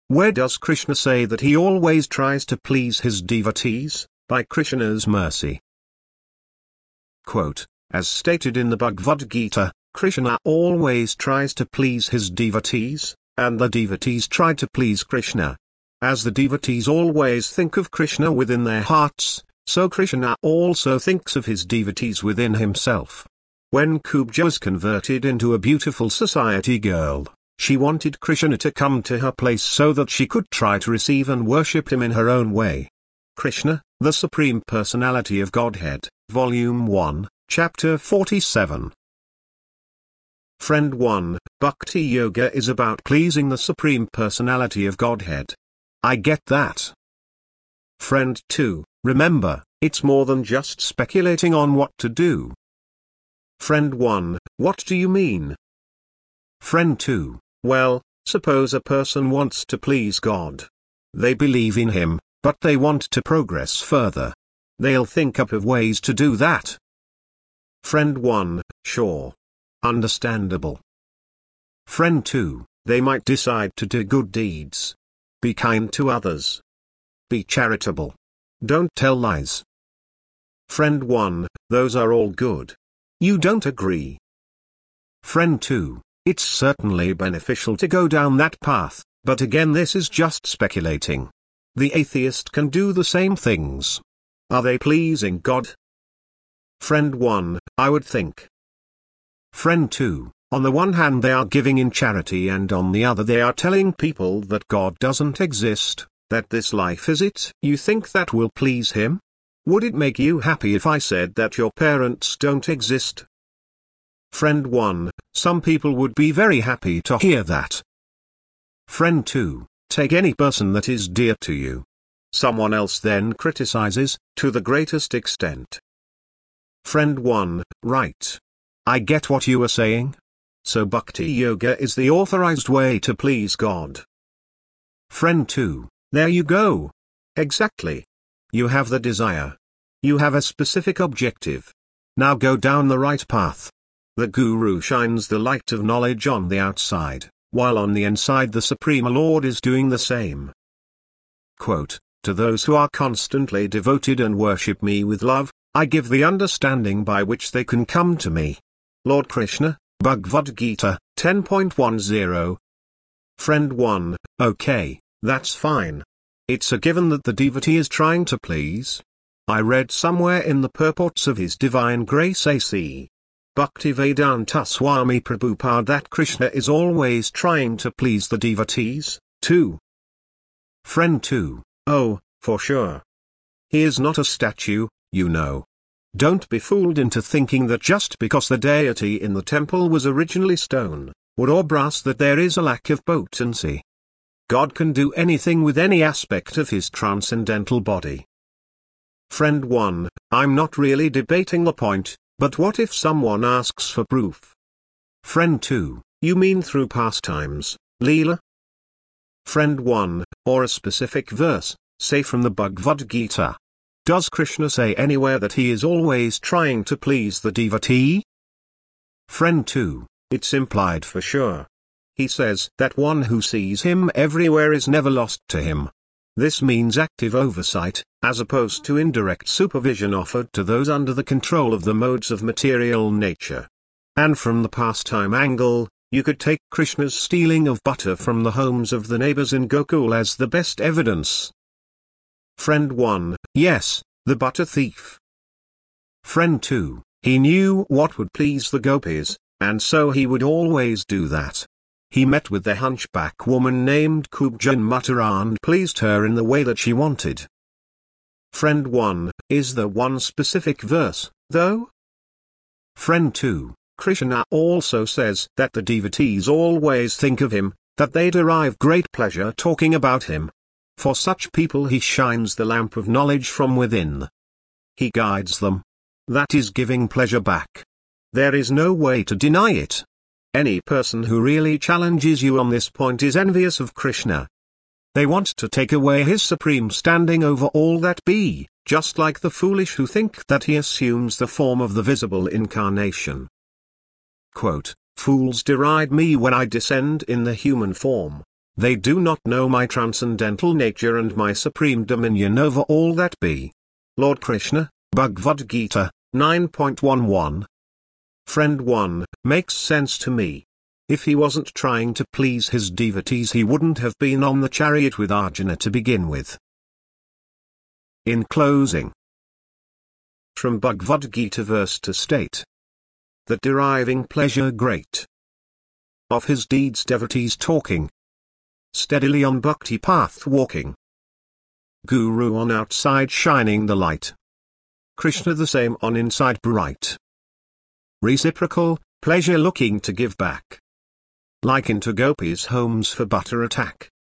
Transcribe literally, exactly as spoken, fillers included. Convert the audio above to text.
Where does Krishna say that he always tries to please his devotees? By Krishna's mercy. Quote, as stated in the Bhagavad Gita, Krishna always tries to please his devotees, and the devotees try to please Krishna. As the devotees always think of Krishna within their hearts, so Krishna also thinks of his devotees within himself. When Kubja was converted into a beautiful society girl, she wanted Krishna to come to her place so that she could try to receive and worship him in her own way. Krishna, the Supreme Personality of Godhead, Volume one, Chapter forty-seven. Friend one, Bhakti Yoga is about pleasing the Supreme Personality of Godhead. I get that. Friend two, remember, it's more than just speculating on what to do. Friend one, what do you mean? Friend two, well, suppose a person wants to please God. They believe in him, but they want to progress further. They'll think up of ways to do that. Friend one, sure. Understandable. Friend two, they might decide to do good deeds. Be kind to others. Be charitable. Don't tell lies. Friend one, those are all good. You don't agree. Friend two, it's certainly beneficial to go down that path, but again this is just speculating. The atheist can do the same things. Are they pleasing God? Friend one, I would think. Friend two, on the one hand they are giving in charity and on the other they are telling people that God doesn't exist, that this life is it. You think that will please him? Would it make you happy if I said that your parents don't exist? Friend one, some people would be very happy to hear that. Friend two, take any person that is dear to you. Someone else then criticizes, to the greatest extent. Friend one, right. I get what you are saying. So Bhakti Yoga is the authorized way to please God. Friend two, there you go. Exactly. You have the desire. You have a specific objective. Now go down the right path. The Guru shines the light of knowledge on the outside, while on the inside the Supreme Lord is doing the same. Quote, to those who are constantly devoted and worship me with love, I give the understanding by which they can come to me. Lord Krishna, Bhagavad Gita, ten point ten. Friend one, okay, that's fine. It's a given that the devotee is trying to please. I read somewhere in the purports of His Divine Grace A C Bhaktivedanta Swami Prabhupada that Krishna is always trying to please the devotees, too. Friend two, oh, for sure. He is not a statue, you know. Don't be fooled into thinking that just because the deity in the temple was originally stone, wood or brass that there is a lack of potency. God can do anything with any aspect of his transcendental body. Friend one, I'm not really debating the point, but what if someone asks for proof? Friend two, you mean through pastimes, Leela? Friend one, or a specific verse, say from the Bhagavad Gita. Does Krishna say anywhere that he is always trying to please the devotee? Friend two, it's implied for sure. He says that one who sees him everywhere is never lost to him. This means active oversight, as opposed to indirect supervision offered to those under the control of the modes of material nature. And from the pastime angle, you could take Krishna's stealing of butter from the homes of the neighbors in Gokul as the best evidence. Friend one, yes, the butter thief. Friend two, he knew what would please the gopis, and so he would always do that. He met with the hunchback woman named Kubja in Mathura and pleased her in the way that she wanted. Friend one, is there one specific verse, though? Friend two, Krishna also says that the devotees always think of him, that they derive great pleasure talking about him. For such people he shines the lamp of knowledge from within. He guides them. That is giving pleasure back. There is no way to deny it. Any person who really challenges you on this point is envious of Krishna. They want to take away his supreme standing over all that be, just like the foolish who think that he assumes the form of the visible incarnation. Quote, fools deride me when I descend in the human form. They do not know my transcendental nature and my supreme dominion over all that be. Lord Krishna, Bhagavad Gita, nine point eleven. Friend one, makes sense to me. If he wasn't trying to please his devotees, he wouldn't have been on the chariot with Arjuna to begin with. In closing, from Bhagavad Gita verse to state that deriving pleasure great of his deeds devotees talking, steadily on bhakti path walking, Guru on outside shining the light, Krishna the same on inside bright, reciprocal, pleasure looking to give back, like into gopis' homes for butter attack.